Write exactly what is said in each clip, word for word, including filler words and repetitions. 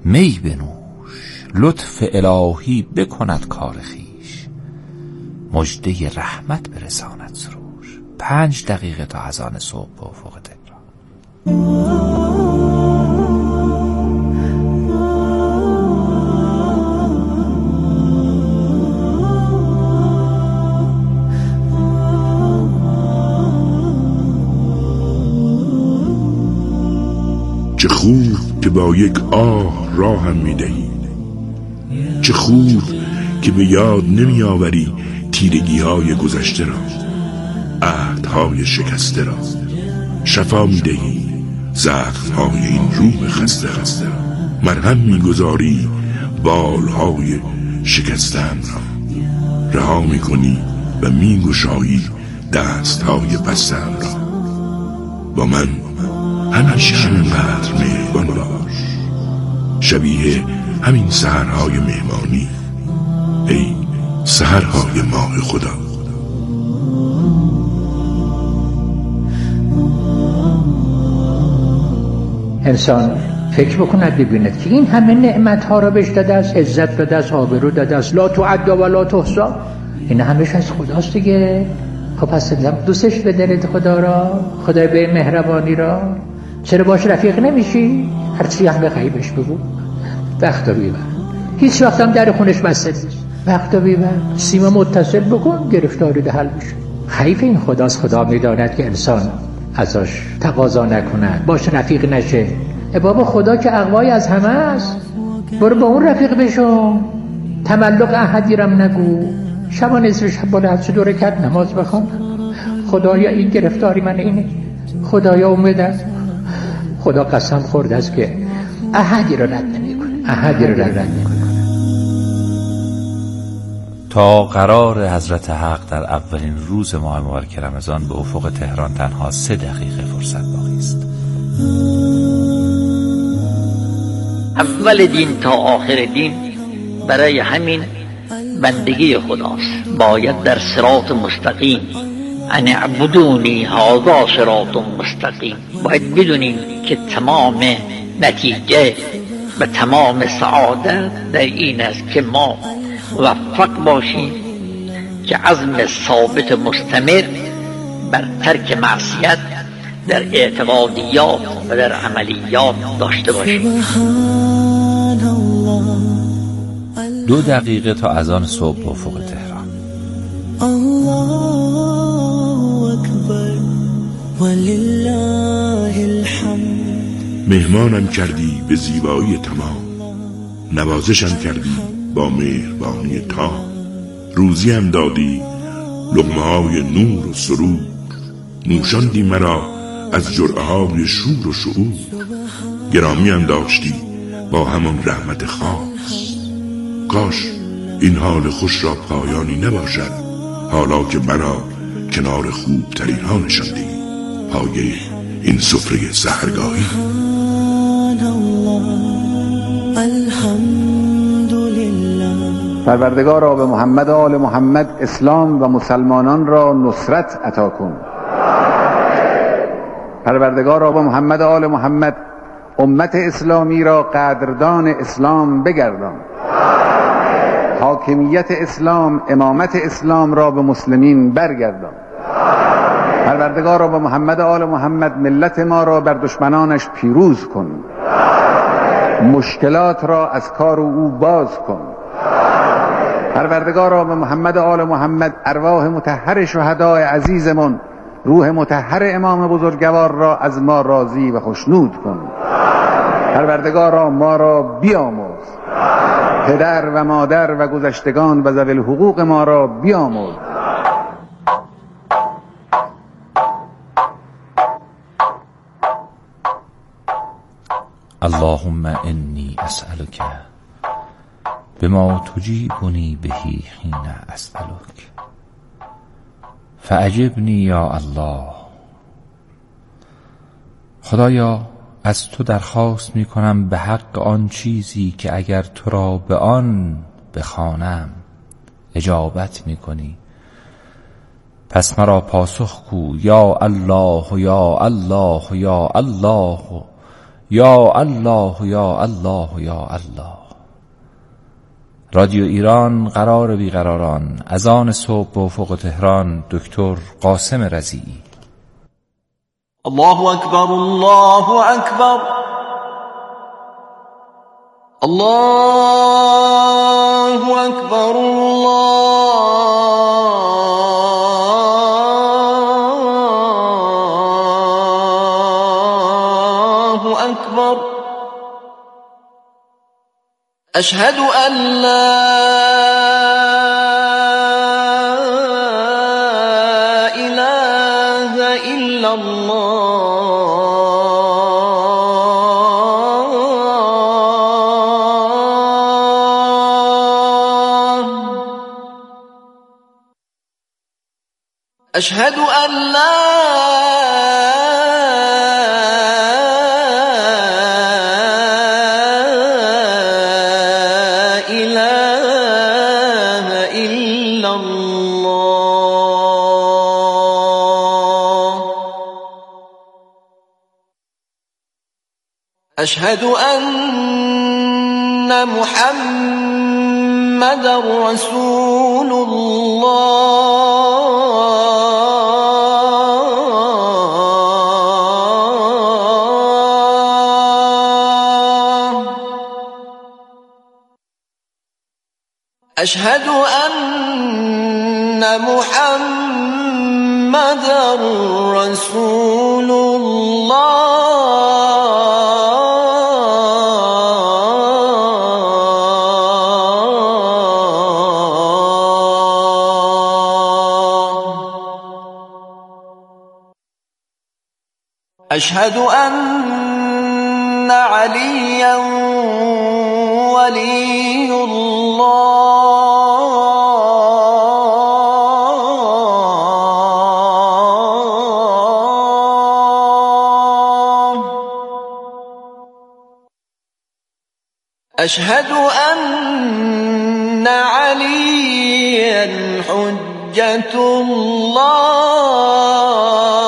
می بنوش، لطف الهی بکند کار خویش، مژده رحمت برساند سروش. پنج دقیقه تا اذان صبح به افق تهران. چه خوب که با یک آه راهم می‌دهی، چه خوب که به یاد نمی آوری تیرگی های گذشته را، عهدهای شکسته را. شفا می‌دهی زخم های این روح خسته خسته را، مرهم می‌گذاری بالهای شکسته‌ام را، رها می‌کنی و می‌گشایی دستهای بسته‌ام را. با من همیشه همینقدر مهربان باش، شبیه همین سحرهای مهمانی، ای سحرهای ماه خدا. انسان فکر بکند ببیند که این همه نعمتها را بهش داده است، عزت داده است، آبرو داده است، لا تعد و لا تحصی، این همش از خداست دیگه. خب پس دوستش بدارید خدا را، خدای به مهربانی را، چرا باش رفیق نمیشی؟ هرچی هم بخوای بهش بگو، وقتا بیبر، هیچ وقت هم در خونش بسته نیست، وقتا بیبر، سیما متصل بکن، گرفتاری ده حل بشه. خیف این خداست، خدا میداند که انسان ازش تقاضا نکند، باش رفیق نشه. ای بابا خدا که اقوای از همه است، برو با اون رفیق بشو، تملق احدی رم نگو، شبا نصف شب بالا هست دو رکعت نماز بخوان، خدایا این گرفتاری من اینه، خدایا امیدم، خدا قسم خورده است که احدی رو رد نمی کنه، احدی رو رد نمی کنه. تا قرار حضرت حق در اولین روز ماه مبارک رمضان به افق تهران تنها سه دقیقه فرصت باقی است. اول دین تا آخر دین برای همین بندگی خداست. باید در صراط مستقیم، ان اعبدونی هذا صراط مستقیم، باید بدونیم که تمام نتیجه و تمام سعادت در این است که ما موفق باشیم که عزم ثابت مستمر بر ترک معصیت در اعتقادیات و در عملیات داشته باشیم. دو دقیقه تا اذان صبح به افق تهران. مهمانم کردی به زیبایی تمام، نوازشم کردی با مهربانی تا، روزیم دادی لقمه های نور و سرور، نوشاندی مرا از جرعه های شور و شعور، گرامیم داشتی با همان رحمت خاص. کاش این حال خوش را پایانی نباشد، حالا که مرا کنار خوب ترین ها نشاندی، پایه این سفره سحرگاهی. پروردگارا به محمد و آل محمد اسلام و مسلمانان را نصرت عطا کن. پروردگارا به محمد و آل محمد امت اسلامی را قدردان اسلام بگردان. حاکمیت اسلام، امامت اسلام را به مسلمین برگردان. پروردگارا به محمد و آل محمد ملت ما را بر دشمنانش پیروز کن. مشکلات را از کار او باز کن. پروردگارا به محمد و آل محمد ارواح مطهر شهدای عزیزمون، روح مطهر امام بزرگوار را از ما راضی و خوشنود کن. پروردگارا ما را بیامرز، پدر و مادر و گذشتگان و ذوی الحقوق ما را بیامرز. اللهم انی اسألک بما تجیبنی بهی حین اسألک فاجبنی یا الله. خدایا از تو درخواست می کنم به حق آن چیزی که اگر تو را به آن بخوانم اجابت می کنی، پس مرا پاسخ گو یا الله یا الله یا الله یا الله یا الله یا الله. رادیو ایران، قرار بیقراران، از آن صبح به افق تهران. دکتر قاسم رضیعی. الله اکبر، الله اکبر، الله اکبر، الله اکبر. اشهد ان لا اله الا الله. اشهد ان لا أشهد أن محمدا رسول الله. أشهد أن محمدا رسول الله. أشهد أن عليا ولي الله. أشهد أن عليا حجة الله.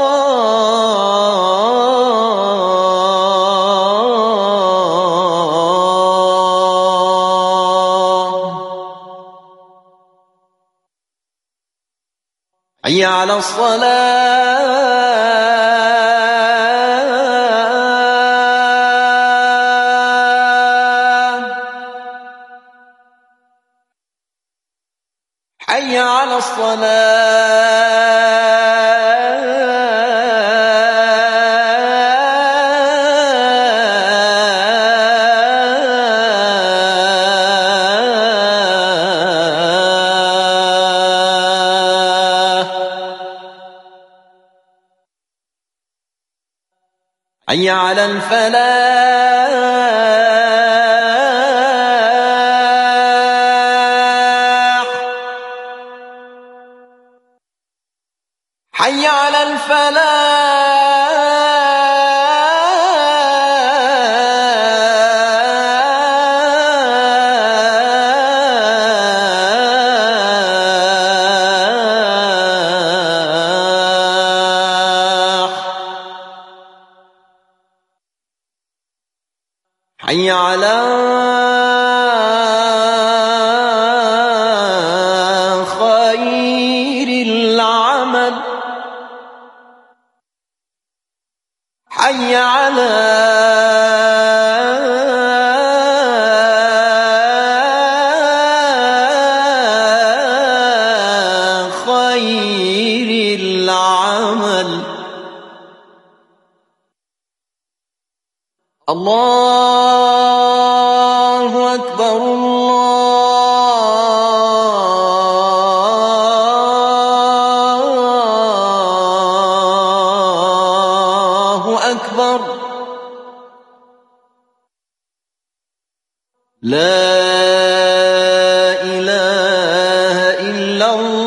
حي على الصلاة. حي على حي على الفلاح. حي على الفلاح. حي على خير العمل. حي على خير العمل. الله أكبر، الله أكبر. لا إله إلا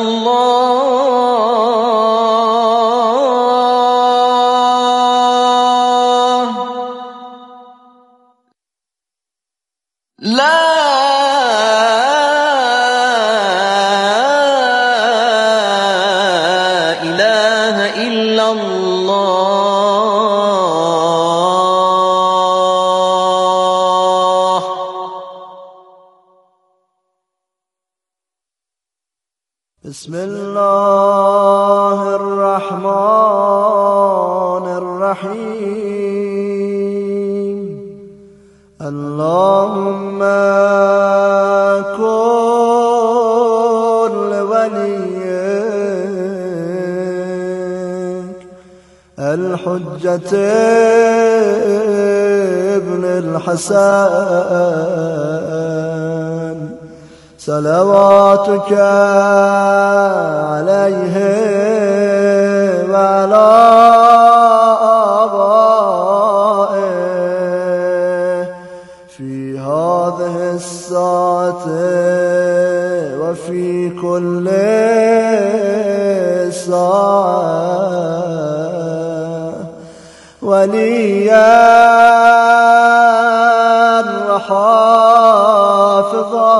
الله. لا إله إلا الله. بسم الله الرحمن الرحيم اللهم كن لوليك الحجة ابن الحسن صلواتك عليه وعلى آبائه في هذه الساعة وفي كل ساعة وليا وحافظا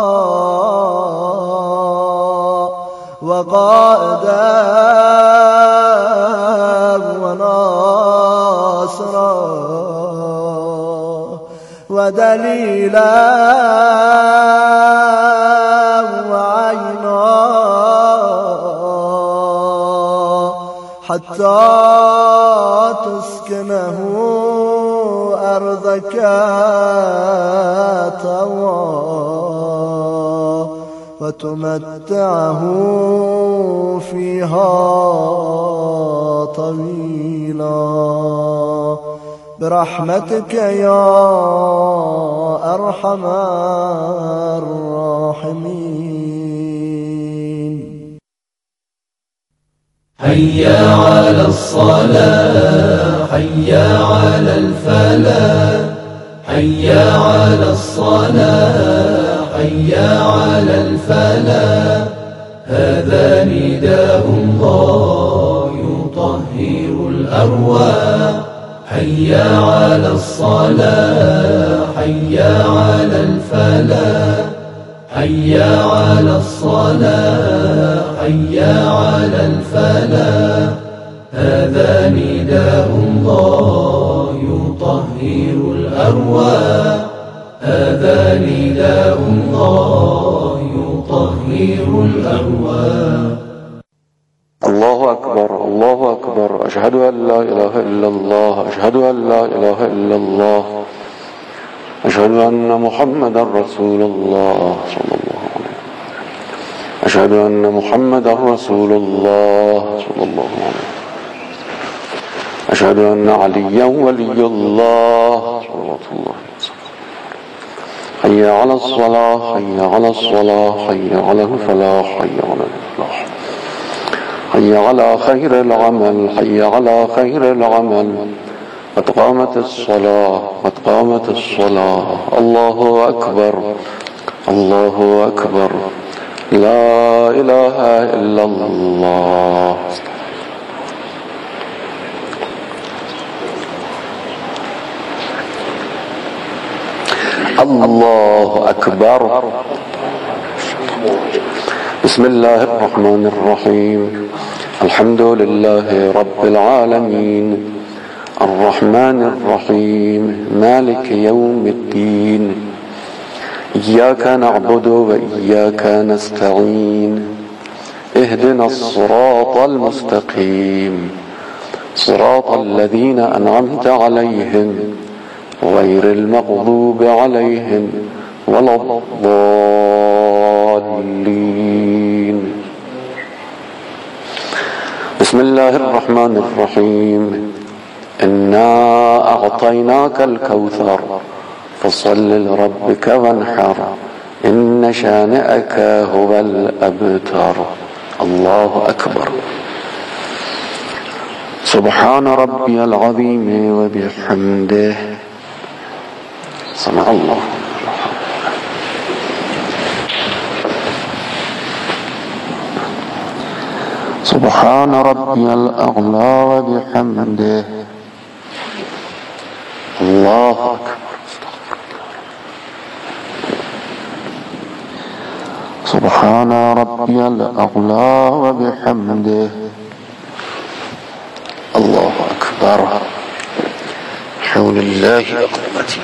وقائدا وناصرا ودليلا وعينا حتى تسكنه أرضك طوعا وتمتعه فيها طويلا برحمتك يا أرحم الراحمين. حي على الصلاة حي على الفلاح حي على الصلاة حي على الفلاح هذا نداء الله يطهر الأرواح حي على الصلاة حي على الفلاح حي على الصلاة حي على الفلاح هذا نداء الله يطهر الأرواح هذا نداء الله يطهر الأرواح. الله أكبر الله أكبر أشهد أن لا إله إلا الله أشهد أن لا إله إلا الله أشهد أن محمدا رسول الله صلى الله عليه وسلم أشهد أن محمدا رسول الله صلى الله عليه وسلم أشهد أن عليا ولي الله صلى الله عليه وسلم حي على الصلاة حي على الصلاة حي على الفلاح حي على الفلاح حي على خير العمل حي على خير العمل قد قامت الصلاة قد قامت الصلاة الله أكبر الله أكبر لا إله إلا الله. الله أكبر. بسم الله الرحمن الرحيم الحمد لله رب العالمين الرحمن الرحيم مالك يوم الدين إياك نعبد وإياك نستعين اهدنا الصراط المستقيم صراط الذين أنعمت عليهم غير المغضوب عليهم ولا الضالين. بسم الله الرحمن الرحيم إنا أعطيناك الكوثر فصل لربك وانحر إن شانئك هو الأبتر. الله أكبر. سبحان ربي العظيم وبحمده سمع الله. سبحان ربي الأعلى وبحمده الله أكبر. سبحان ربي الأعلى وبحمده الله أكبر. حول الله وقوته.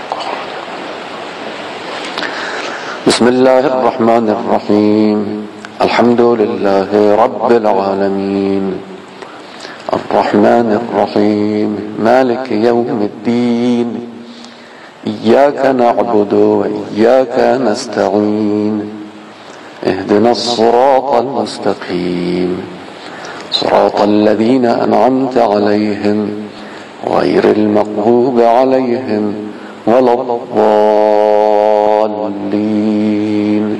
بسم الله الرحمن الرحيم الحمد لله رب العالمين الرحمن الرحيم مالك يوم الدين إياك نعبد وإياك نستعين اهدنا الصراط المستقيم صراط الذين أنعمت عليهم غير المغضوب عليهم ولا الضالين.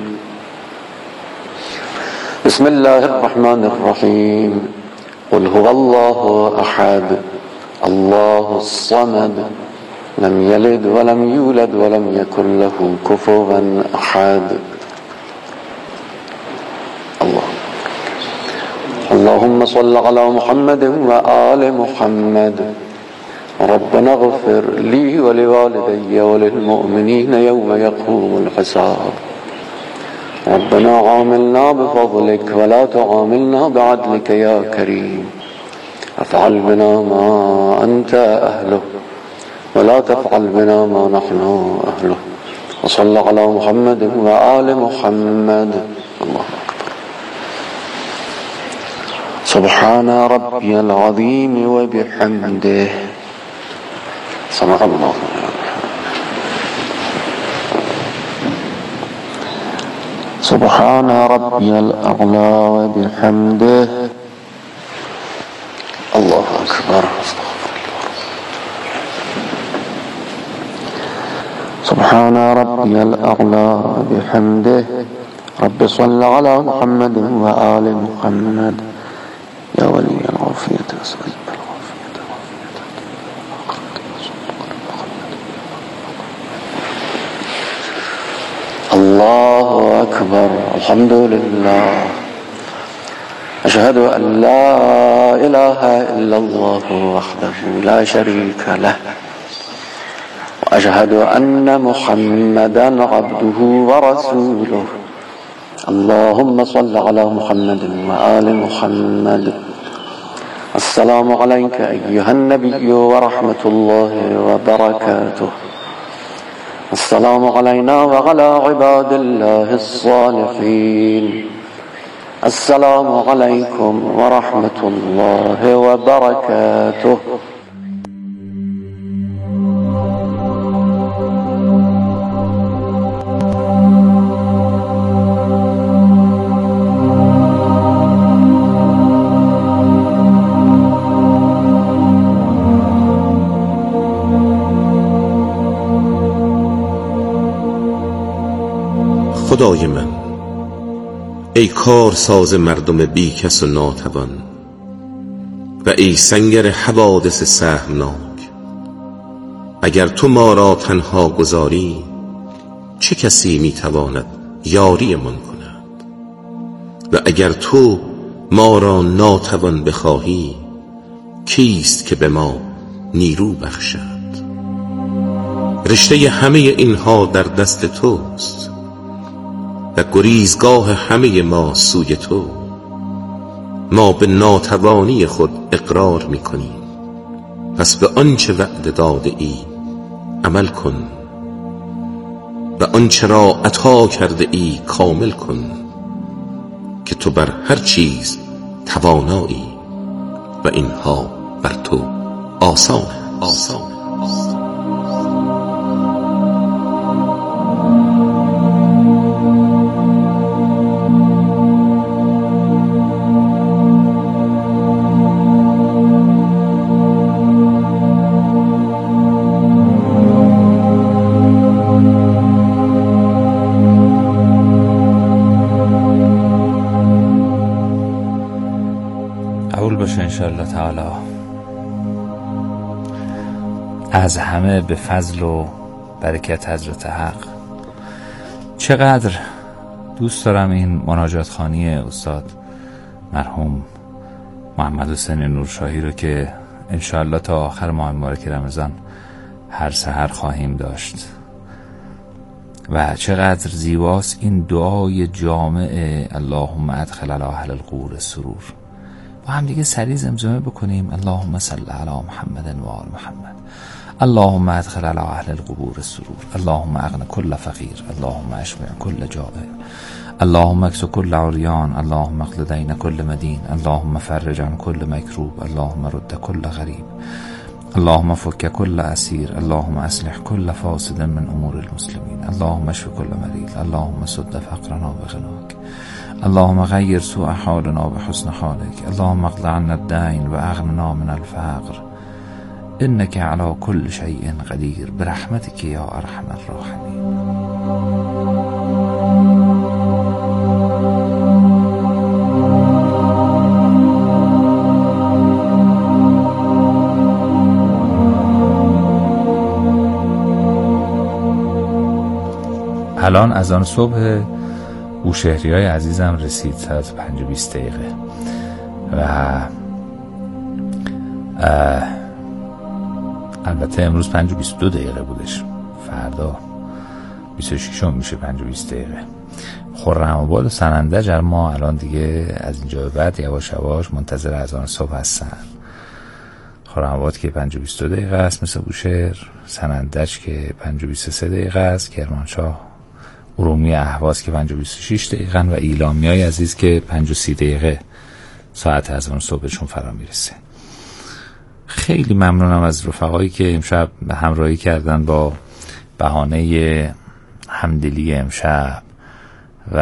بسم الله الرحمن الرحيم قل هو الله أحد الله الصمد لم يلد ولم يولد ولم يكن له كفوا أحد. الله اللهم صل على محمد وآل محمد. ربنا اغفر لي ولوالدي وللمؤمنين يوم يقوم الحساب. ربنا عاملنا بفضلك ولا تعاملنا بعدلك يا كريم. افعل بنا ما أنت أهله ولا تفعل بنا ما نحن أهله. وصل على محمد وآل محمد. الله أكبر. سبحان ربي العظيم وبحمده. سمع الله. سبحان ربي الأعلى وبحمده. الله أكبر. سبحان ربي الأعلى بحمده. رب صل على محمد وآل محمد. يا ولي العافية أسألك الله أكبر. الحمد لله. أشهد أن لا إله إلا الله وحده لا شريك له وأشهد أن محمدا عبده ورسوله. اللهم صل على محمد وآل محمد. السلام عليك أيها النبي ورحمة الله وبركاته. السلام علينا وعلى عباد الله الصالحين. السلام عليكم ورحمة الله وبركاته. خدای من، ای کار ساز مردم بی کس و ناتوان و ای سنگر حوادث سهمناک، اگر تو ما را تنها گذاری چه کسی میتواند یاری من کند؟ و اگر تو ما را ناتوان بخواهی کیست که به ما نیرو بخشد؟ رشته همه اینها در دست توست و گریزگاه همه ما سوی تو. ما به ناتوانی خود اقرار میکنیم، پس به آنچه وعده داده ای عمل کن و آنچه را عطا کرده ای کامل کن که تو بر هر چیز توانایی و اینها بر تو آسان آسان انشاءالله تعالی. از همه به فضل و برکت حضرت حق. چقدر دوست دارم این مناجات خوانی استاد مرحوم محمد حسین نورشاهی رو که انشاءالله تا آخر ماه مبارک رمضان هر سحر خواهیم داشت. و چقدر زیباست این دعای جامع اللهم ادخل علی اهل القبور سرور. با هم دیگه سریع زمزمه بکنیم اللهم صل علی محمد و آل محمد. اللهم ادخل علی اهل القبور سرور. اللهم اغن کل فقیر. اللهم اشبع کل جائع. اللهم اکس کل عریان، اللهم اقض دین کل مدین، اللهم فرج عن کل مکروب، اللهم رد کل غریب، اللهم فك كل أسير، اللهم أصلح كل فاسد من أمور المسلمين، اللهم اشف كل مريض، اللهم سد فقرنا بغناك، اللهم غير سوء حالنا بحسن حالك، اللهم اقض عنا الدين وأغننا من الفقر، إنك على كل شيء قدير برحمتك يا أرحم الراحمين. الان از آن صبح بوشهری های عزیزم رسید، ساعت پنج و بیست دقیقه و البته امروز پنج و بیست و دو دقیقه بودش، فردا بیست و شش میشه پنج و بیست دقیقه. خرم‌آباد و سنندج ما الان دیگه از اینجا به بعد یواش یواش منتظر از آن صبح هستن. خرم‌آباد که پنج و بیست و دو دقیقه است مثل بوشهر، سنندج که پنج و بیست و سه دقیقه است، کرمانشاه ارومیه اهواز که پنج و بیست و شش دقیقه و ایلامیای عزیز که پنج و سی دقیقه ساعت از اون صبحشون فرا میرسه. خیلی ممنونم از رفقایی که امشب همراهی کردن با بهانه همدلی امشب و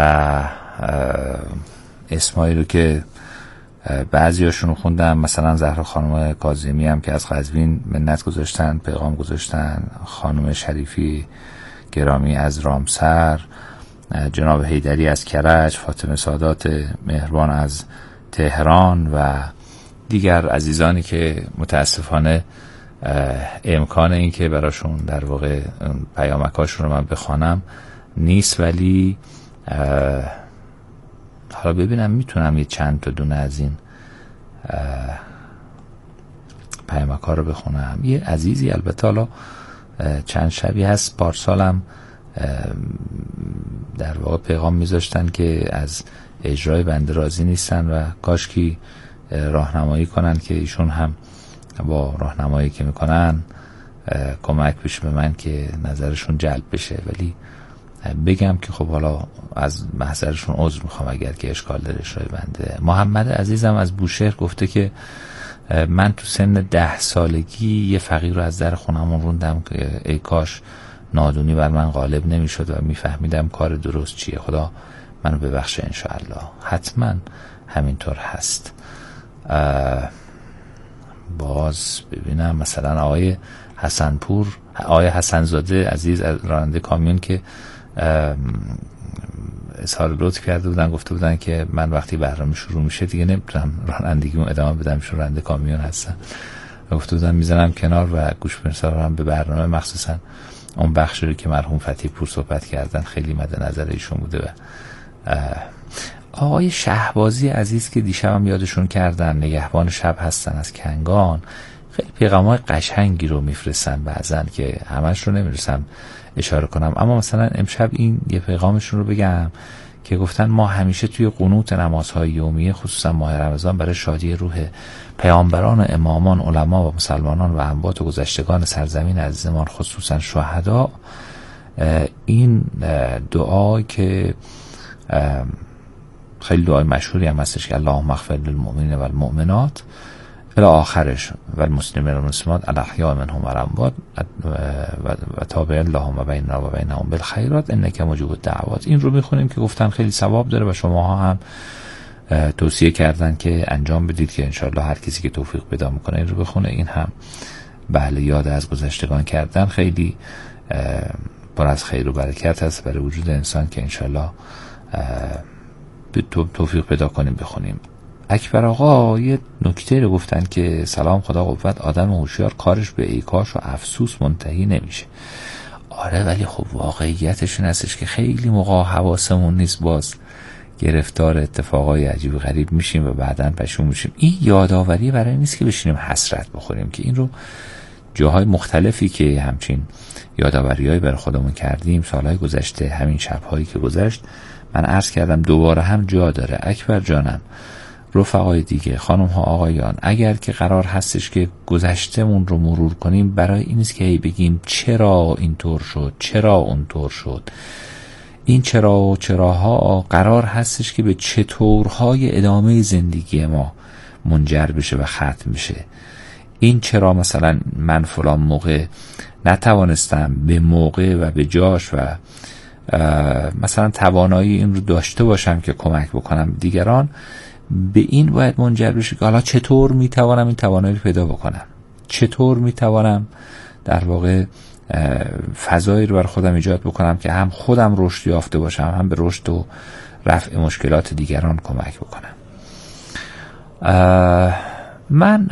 اسمایی رو که بعضیاشون رو خوندم، مثلا زهرا خانم کاظمی هم که از قزوین منت گذاشتن، پیغام گذاشتن، خانم شریفی گرامی از رامسر، جناب حیدری از کرج، فاطمه سادات مهربان از تهران و دیگر عزیزانی که متاسفانه امکان این که براشون در واقع پیامکاشون رو من بخوانم نیست، ولی حالا ببینم میتونم یه چند تا دونه از این پیامکا رو بخونم. یه عزیزی البته حالا چند شبی هست پارسالم در واقع پیغام میذاشتن که از اجرای بنده راضی نیستن و کاشکی راهنمایی کنن که ایشون هم با راهنمایی که میکنن کمک بشه به من که نظرشون جلب بشه. ولی بگم که خب حالا از محضرشون عذر میخوام اگر که اشکال داره اجرای بنده. محمد عزیزم از بوشهر گفته که من تو سن ده سالگی یه فقیر رو از در خونمون روندم که ای کاش نادونی بر من غالب نمیشد و میفهمیدم کار درست چیه. خدا منو ببخشه انشاءالله. حتما همینطور هست. باز ببینم مثلا آقای حسنپور، آقای حسنزاده عزیز راننده کامیون که اظهار لطف کرده بودن، گفته بودن که من وقتی برنامه شروع میشه دیگه نمیتونم رانندگیمو ادامه بدم چون راننده کامیون هستم. گفته بودن میزنم کنار و گوش می‌کنم به برنامه، مخصوصا اون بخشی رو که مرحوم فتیح پور صحبت کردن خیلی مد نظر ایشون بوده. و آقای شهبازی عزیز که دیشبم یادشون کردن، نگهبان شب هستن از کنگان، خیلی پیغام‌های قشنگی رو میفرستن بعضن که همش رو نمیرسم اشاره کنم، اما مثلا امشب این یه پیغامشون رو بگم که گفتن ما همیشه توی قنوت نمازهای یومیه خصوصا ماه رمضان برای شادی روح پیامبران و امامان، علما و مسلمانان و انباط و گذشتگان سرزمین عزیزمان خصوصا شهدا این دعا که خیلی دعای مشهوری هم هستش که اللهم اغفر للمؤمنین و المؤمنات الی آخرش و المسلمین و المسلمات الاحیاء منهم و الاموات و تابع اللهم بیننا و بینهم بالخیرات انک مجیب الدعوات. این رو میخونیم که گفتن خیلی ثواب داره و شماها هم توصیه کردن که انجام بدید که انشالله هر کسی که توفیق پیدا میکنه این رو بخونه. این هم بله یاد از گذشتگان کردن خیلی پر از خیر و برکت هست برای وجود انسان که انشالله توفیق پیدا کنیم بخونیم. اکبر آقا یه نکته رو گفتن که سلام خدا قوت، آدم هوشیار کارش به ایکاش و افسوس منتهی نمیشه. آره ولی خب واقعیتش این هستش که خیلی موقع حواسمون نیست، باز گرفتار اتفاقای عجیب غریب میشیم و بعداً پشیمون میشیم. این یاداوری برای نیست که بشینیم حسرت بخوریم، که این رو جاهای مختلفی که همچین یاداوری‌هایی برای خودمون کردیم سالهای گذشته، همین شب‌هایی که گذشت، من عرض کردم دوباره هم جا داره. اکبر جانم، رفقای دیگه، خانم ها، آقایان، اگر که قرار هستش که گذشتمون رو مرور کنیم، برای این نیست که هی بگیم چرا اینطور شد، چرا اونطور شد. این چرا و چراها قرار هستش که به چطورهای ادامه زندگی ما منجر بشه و ختم بشه. این چرا مثلا من فلان موقع نتوانستم به موقع و به جاش و مثلا توانایی این رو داشته باشم که کمک بکنم دیگران، به این باید منجر بشه که حالا چطور میتوانم این توانایی رو پیدا بکنم، چطور میتوانم در واقع فضایی رو بر خودم ایجاد بکنم که هم خودم رشد یافته باشم، هم به رشد و رفع مشکلات دیگران کمک بکنم. من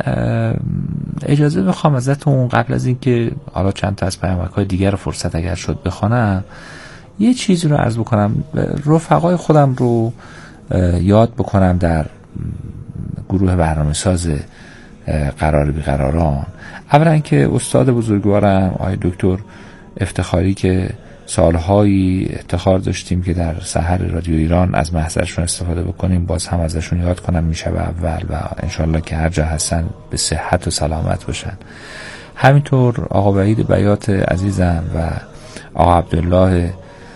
اجازه بخوام ازتون قبل از اینکه حالا چند تا از پیامک‌های دیگر فرصت اگر شد بخوانم، یه چیزی رو عرض بکنم. رفقای خودم رو یاد بکنم در گروه برنامه ساز قرار بیقراران. اولا که استاد بزرگوارم آقای دکتر افتخاری که سالهایی افتخار داشتیم که در سحر رادیو ایران از محضرشون استفاده بکنیم، باز هم ازشون یاد کنم میشه اول و انشالله که هر جا هستن به صحت و سلامت باشن. همینطور آقا وحید بیات عزیزم و آقا عبدالله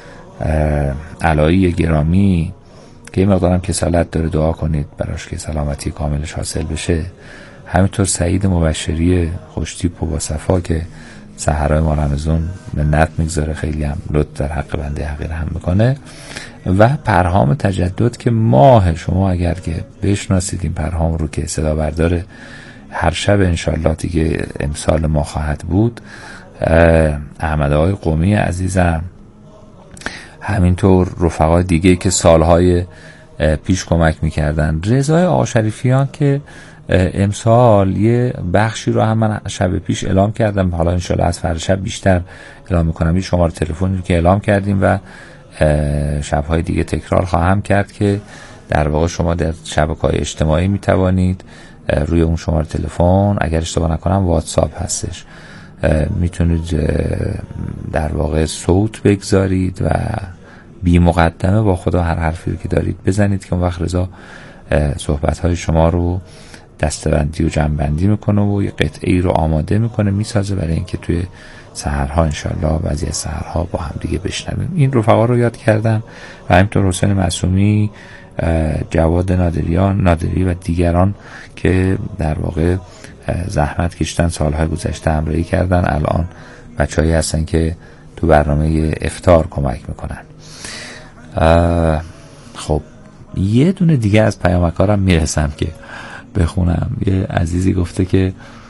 علایی گرامی که یه مقدارم کسالت داره، دعا کنید براش که سلامتی کاملش حاصل بشه. همینطور سعید مبشری خوشتیپ و با صفا که سحرهای ما رمضان منت میگذاره، خیلی هم لطف در حق بنده حقیر هم میکنه. و پرهام تجدد که ماه شما اگر که بشناسید این پرهام رو که صدا برداره هر شب انشالله دیگه امسال ما خواهد بود. احمد آقای قومی عزیزم، همینطور رفقای دیگه که سالهای پیش کمک میکردن، رضای آقا شریفیان که امسال یه بخشی رو هم من شب پیش اعلام کردم، حالا انشالله از فردا شب بیشتر اعلام میکنم. این شماره تلفنی که اعلام کردیم و شبهای دیگه تکرار خواهم کرد که در واقع شما در شبکه‌های اجتماعی میتوانید روی اون شماره تلفن، اگر اشتباه نکنم واتساپ هستش، میتونید در واقع صوت بگذارید و بی مقدمه با خدا هر حرفی که دارید بزنید که اون وقت رضا صحبت‌های شما رو دسته‌بندی و جمع‌بندی میکنه و یه قطعه‌ای رو آماده میکنه میسازه برای اینکه توی سحرها انشالله بعضی از سحرها با هم دیگه بشنویم. این رفقا رو یاد کردم و همینطور حسین معصومی، جواد نادریان نادری و دیگران که در واقع زحمت کشیدن، سالهای گذشته همراهی کردن، الان بچه‌ای هستن که تو برنامه افطار کمک میکنن. خب یه دونه دیگه از پیامکارم میرسم که بخونم. یه عزیزی گفته که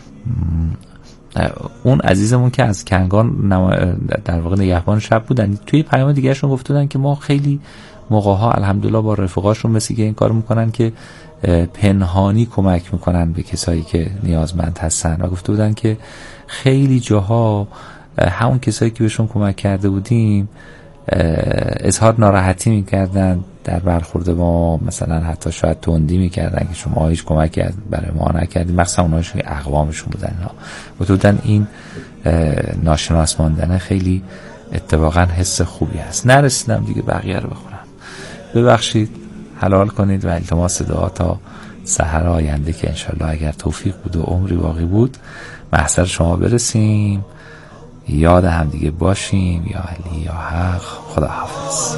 اون عزیزمون که از کنگان در واقع نگهبان شب بودن، توی پیام دیگهشون گفته بودن که ما خیلی موقع‌ها الحمدلله با رفقاشون مثل که این کار میکنن که پنهانی کمک میکنن به کسایی که نیازمند هستن و گفته بودن که خیلی جاها همون کسایی که بهشون کمک کرده بودیم اظهار ناراحتی میکردن در برخورد ما، مثلا حتی شاید تندی میکردن که شما هیچ کمک کرد برای ما نکردیم، مثلا اونهاشون که اقوامشون بودن ها بودن. این ناشناس ماندن خیلی اتفاقا حس خوبی هست. نرسیدم دیگه بقیه رو بخونم، ببخشید، حلال کنید و التماس دعا تا سحر آینده که انشالله اگر توفیق بود و عمری باقی بود محضر شما برسیم، یاد هم دیگه باشیم. یا علی یا حق، خدا حافظ.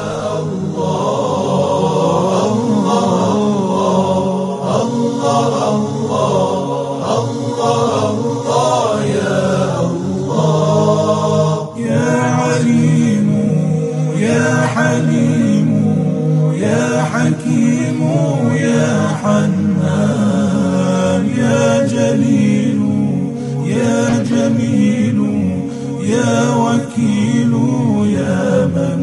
حكيم يا حنان يا جليل يا جميل يا وكيل يا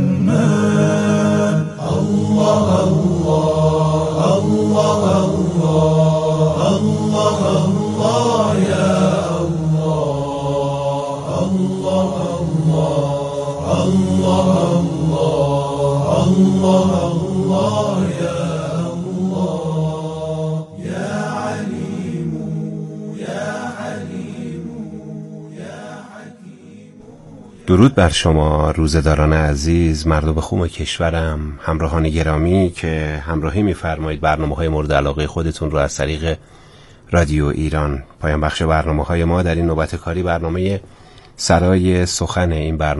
منان. الله الله الله الله الله الله يا الله الله الله الله الله الله يا الله يا عليم يا حليم يا حكيم. درود بر شما روزداران عزیز، مردم خوب کشورم، همراهان گرامی که همراهی می‌فرمایید برنامه‌های مورد علاقه خودتون رو از طریق رادیو ایران. پایان بخش برنامه‌های ما در این نوبت کاری برنامه سرای سخن این برنامه